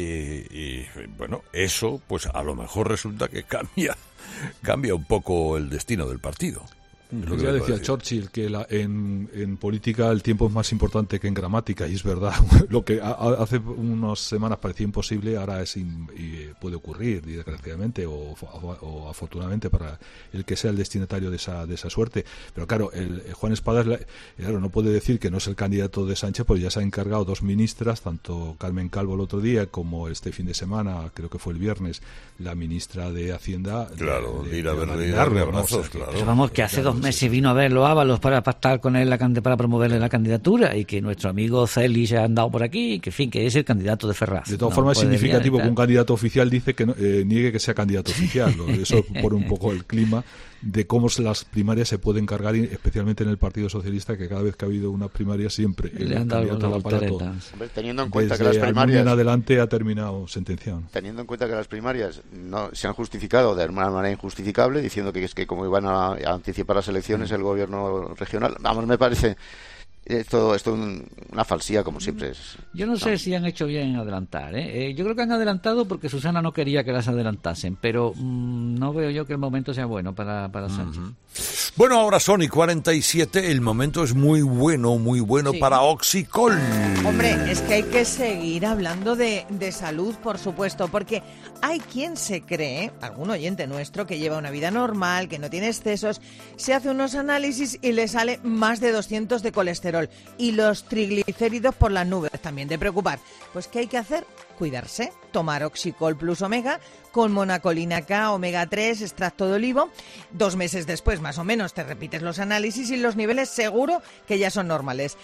y bueno, eso pues a lo mejor resulta que cambia, cambia un poco el destino del partido. Lo que ya decía Churchill que la, en, en política el tiempo es más importante que en gramática, y es verdad. Lo que a, a, hace unas semanas parecía imposible ahora es in, y puede ocurrir, desgraciadamente o, o, o afortunadamente para el que sea el destinatario de esa de esa suerte. Pero claro, el, el Juan Espadas, claro, no puede decir que no es el candidato de Sánchez, porque ya se han encargado dos ministras, tanto Carmen Calvo el otro día como este fin de semana, creo que fue el viernes, la ministra de Hacienda. Claro, de, de, ir a de verle abrazos, claro. Pero vamos, que hace dos meses vino a verlo Ábalos para pactar con él la, para promoverle la candidatura, y que nuestro amigo Celi se ha andado por aquí, y que en fin, que es el candidato de Ferraz. De todas no formas es significativo que un candidato oficial dice que no, eh, niegue que sea candidato oficial. Eso pone un poco el clima de cómo las primarias se pueden cargar, especialmente en el Partido Socialista, que cada vez que ha habido una primaria siempre el Le han candidato al aparato, Hombre, teniendo en cuenta desde que las primarias en adelante ha terminado sentenciado. Teniendo en cuenta que las primarias no se han justificado de una manera injustificable, diciendo que es que como iban a, a anticipar las elecciones el gobierno regional, vamos, me parece esto esto un, una falsía, como siempre es. Yo no sé no. si han hecho bien en adelantar, ¿eh? Eh, yo creo que han adelantado porque Susana no quería que las adelantasen, pero mmm, no veo yo que el momento sea bueno para, para Sánchez. Uh-huh. Bueno, ahora son y cuarenta y siete, el momento es muy bueno, muy bueno sí. para Oxicol. Hombre, es que hay que seguir hablando de, de salud, por supuesto, porque hay quien se cree, algún oyente nuestro, que lleva una vida normal, que no tiene excesos, se hace unos análisis y le sale más de doscientos de colesterol. Y los triglicéridos por las nubes, también de preocupar. Pues ¿qué hay que hacer? Cuidarse, tomar Oxicol Plus Omega con monacolina K, omega tres, extracto de olivo. Dos meses después, más o menos, te repites los análisis y los niveles seguro que ya son normales.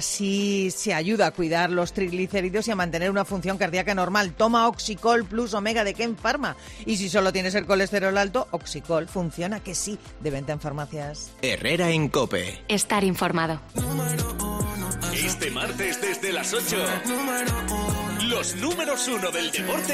Así se ayuda a cuidar los triglicéridos y a mantener una función cardíaca normal. Toma Oxicol Plus Omega de Ken Pharma. Y si solo tienes el colesterol alto, Oxicol funciona, que sí, de venta en farmacias. Herrera en COPE. Estar informado. Este martes desde las ocho, los números uno del deporte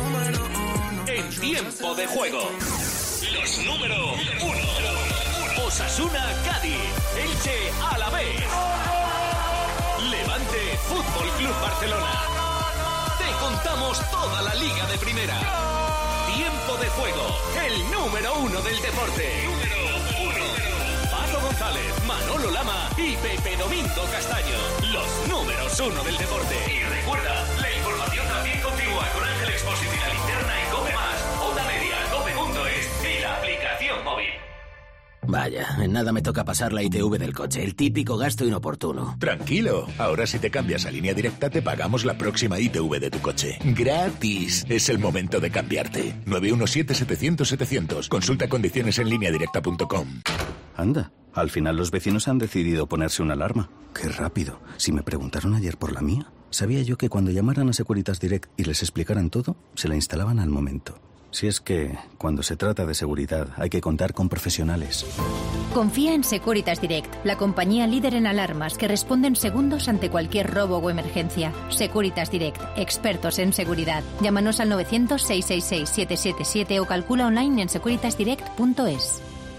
en Tiempo de Juego. Los número uno. Osasuna, Cádiz. Elche, Alavés. Levante, Fútbol Club Barcelona. Te contamos toda la Liga de Primera. Tiempo de juego, el número uno del deporte. Número uno. Paco González, Manolo Lama y Pepe Domingo Castaño. Los números uno del deporte. Y recuerda, la información también continúa con Ángel Expósito y la linterna en Cope Más, Onda Media, Cope punto es y la aplicación móvil. Vaya, en nada me toca pasar la I T V del coche, el típico gasto inoportuno. Tranquilo, ahora si te cambias a Línea Directa te pagamos la próxima I T V de tu coche. ¡Gratis! Es el momento de cambiarte. nueve uno siete, setecientos, setecientos. Consulta condiciones en línea directa punto com. Anda, al final los vecinos han decidido ponerse una alarma. ¡Qué rápido! Si me preguntaron ayer por la mía, sabía yo que cuando llamaran a Securitas Direct y les explicaran todo, se la instalaban al momento. Si es que, cuando se trata de seguridad, hay que contar con profesionales. Confía en Securitas Direct, la compañía líder en alarmas que responde en segundos ante cualquier robo o emergencia. Securitas Direct, expertos en seguridad. Llámanos al novecientos, seiscientos sesenta y seis, setecientos setenta y siete o calcula online en securitas direct punto es.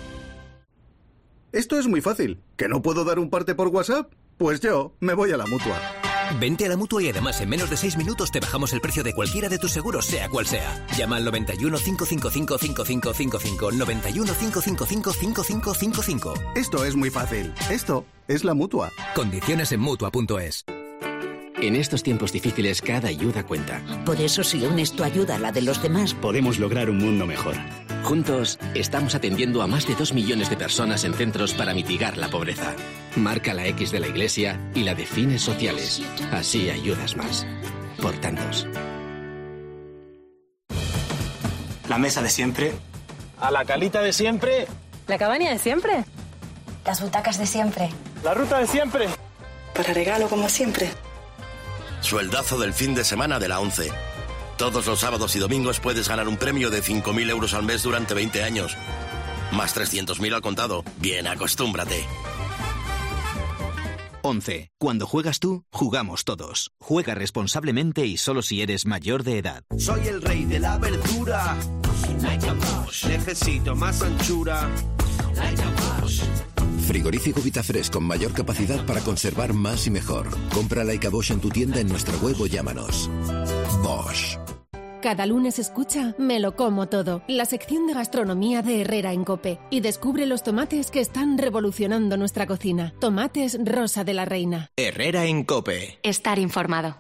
Esto es muy fácil. ¿Que no puedo dar un parte por WhatsApp? Pues yo me voy a la Mutua. Vente a la Mutua y además en menos de seis minutos te bajamos el precio de cualquiera de tus seguros, sea cual sea. Llama al noventa y uno, cinco cinco cinco, cinco cinco cinco cinco, noventa y uno, cinco cinco cinco, cinco cinco cinco cinco. Esto es muy fácil. Esto es la Mutua. Condiciones en Mutua punto es. En estos tiempos difíciles, cada ayuda cuenta. Por eso, si unes tu ayuda a la de los demás, podemos lograr un mundo mejor. Juntos, estamos atendiendo a más de dos millones de personas en centros para mitigar la pobreza. Marca la X de la Iglesia y la de fines sociales. Así ayudas más. Por tantos. La mesa de siempre. A la calita de siempre. La cabaña de siempre. Las butacas de siempre. La ruta de siempre. Para regalo como siempre. Sueldazo del fin de semana de la ONCE. Todos los sábados y domingos puedes ganar un premio de cinco mil euros al mes durante veinte años. Más trescientos mil al contado. Bien, acostúmbrate. ONCE. Cuando juegas tú, jugamos todos. Juega responsablemente y solo si eres mayor de edad. Soy el rey de la verdura. Necesito más anchura. Frigorífico Vitafresh con mayor capacidad para conservar más y mejor. Compra Laika Bosch en tu tienda en nuestra web o llámanos. Bosch. Cada lunes escucha Me lo como todo, la sección de gastronomía de Herrera en COPE, y descubre los tomates que están revolucionando nuestra cocina. Tomates Rosa de la Reina. Herrera en COPE. Estar informado.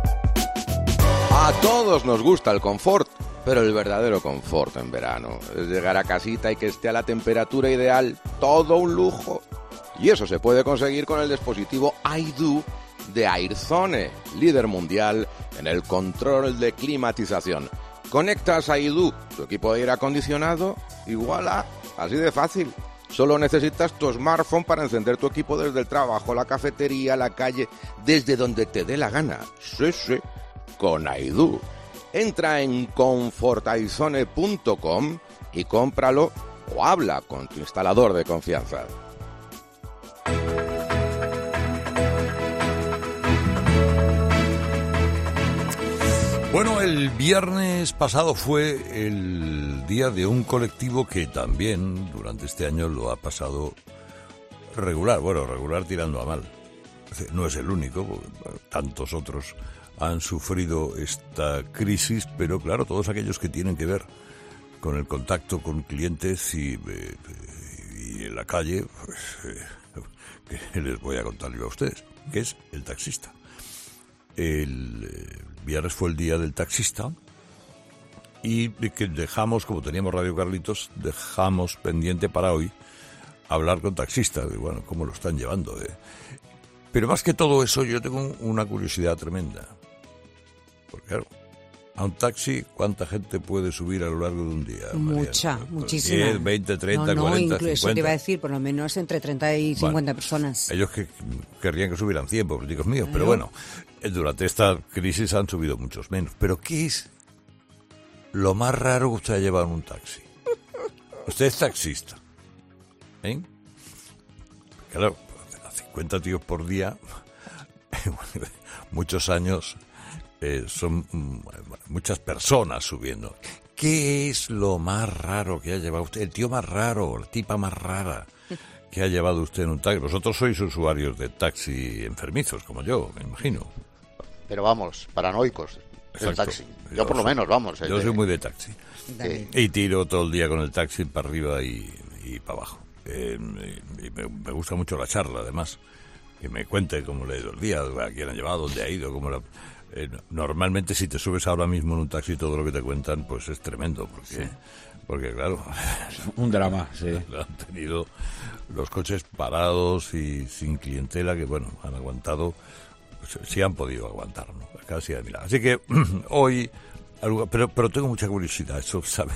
A todos nos gusta el confort, pero el verdadero confort en verano es llegar a casita y que esté a la temperatura ideal, todo un lujo. Y eso se puede conseguir con el dispositivo iDo de Airzone, líder mundial en el control de climatización. Conectas a iDo, tu equipo de aire acondicionado, y voilà, así de fácil. Solo necesitas tu smartphone para encender tu equipo desde el trabajo, la cafetería, la calle, desde donde te dé la gana. Sí, sí, con iDo. Entra en comfortaizone punto com y cómpralo o habla con tu instalador de confianza. Bueno, el viernes pasado fue el día de un colectivo que también durante este año lo ha pasado regular, bueno, regular tirando a mal. No es el único, porque tantos otros han sufrido esta crisis, pero claro, todos aquellos que tienen que ver con el contacto con clientes y, y en la calle, pues, eh, que les voy a contar yo a ustedes, que es el taxista. El eh, viernes fue el día del taxista y que dejamos, como teníamos Radio Carlitos, dejamos pendiente para hoy hablar con taxistas, de bueno, cómo lo están llevando. Eh. Pero más que todo eso, yo tengo una curiosidad tremenda. Porque claro, a un taxi, ¿cuánta gente puede subir a lo largo de un día? Mucha, Mariana? muchísima. diez, veinte, treinta, no, no, cuarenta, incluso, cincuenta. te iba a decir, por lo menos entre treinta y cincuenta bueno, personas. Ellos que querrían que subieran cien, políticos míos, claro. Pero bueno, durante esta crisis han subido muchos menos. ¿Pero qué es lo más raro que usted ha llevado en un taxi? Usted es taxista, ¿eh? Claro, a cincuenta tíos por día, muchos años... Eh, son mm, muchas personas subiendo. ¿Qué ¿qué es lo más raro que ha llevado usted? El tío más raro, la tipa más rara que ha llevado usted en un taxi. Vosotros sois usuarios de taxi enfermizos, como yo, me imagino. Pero vamos, paranoicos del Exacto. taxi. Yo, yo por lo menos, vamos. Yo eh, soy muy de taxi. Sí. Y tiro todo el día con el taxi para arriba y, y para abajo. Eh, y me, me gusta mucho la charla, además. Que me cuente cómo le ha ido el día, a quién ha llevado, dónde ha ido, cómo la... Eh, normalmente si te subes ahora mismo en un taxi todo lo que te cuentan pues es tremendo porque sí. porque claro un drama, sí. Han tenido los coches parados y sin clientela que bueno han aguantado, sí han podido aguantar, ¿no? Casi de milagro. Así que hoy pero pero tengo mucha curiosidad, eso sabes,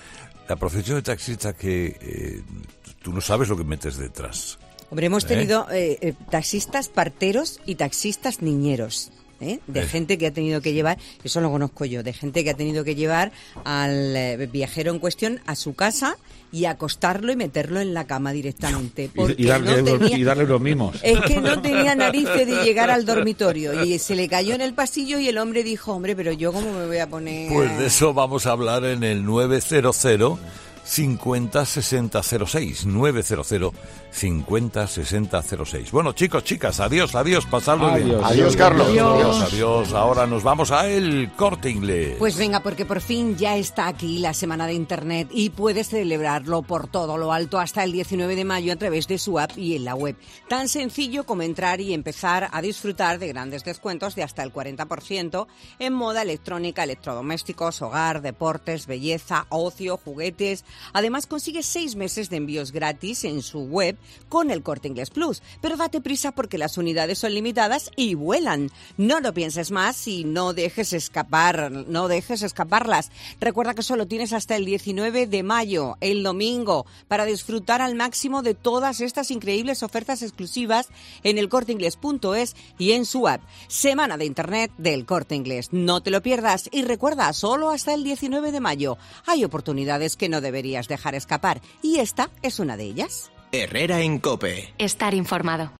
la profesión de taxista que eh, tú no sabes lo que metes detrás. Hombre, hemos tenido eh, eh, taxistas parteros y taxistas niñeros. ¿Eh? De eh. gente que ha tenido que llevar, eso lo conozco yo, de gente que ha tenido que llevar al eh, viajero en cuestión a su casa y acostarlo y meterlo en la cama directamente. Y, y, darle, no tenía, y darle unos mimos. Es que no tenía narices de llegar al dormitorio y se le cayó en el pasillo y el hombre dijo, hombre, pero yo cómo me voy a poner... Pues de eso vamos a hablar en el nueve cero cero cincuenta sesenta cero seis, nueve cero cero cincuenta sesenta cero seis. Bueno, chicos, chicas, adiós, adiós, pasadlo adiós, bien. Adiós, Carlos. Adiós. adiós, adiós. Ahora nos vamos a El Corte Inglés. Pues venga, porque por fin ya está aquí la Semana de Internet y puedes celebrarlo por todo lo alto hasta el diecinueve de mayo a través de su app y en la web. Tan sencillo como entrar y empezar a disfrutar de grandes descuentos de hasta el cuarenta por ciento en moda electrónica, electrodomésticos, hogar, deportes, belleza, ocio, juguetes. Además, consigues seis meses de envíos gratis en su web con el Corte Inglés Plus. Pero date prisa porque las unidades son limitadas y vuelan. No lo pienses más y no dejes escapar, no dejes escaparlas. Recuerda que solo tienes hasta el diecinueve de mayo, el domingo, para disfrutar al máximo de todas estas increíbles ofertas exclusivas en el corte inglés punto es y en su app. Semana de Internet del Corte Inglés. No te lo pierdas y recuerda, solo hasta el diecinueve de mayo. Hay oportunidades que no deberías dejar escapar y esta es una de ellas. Herrera en COPE. Estar informado.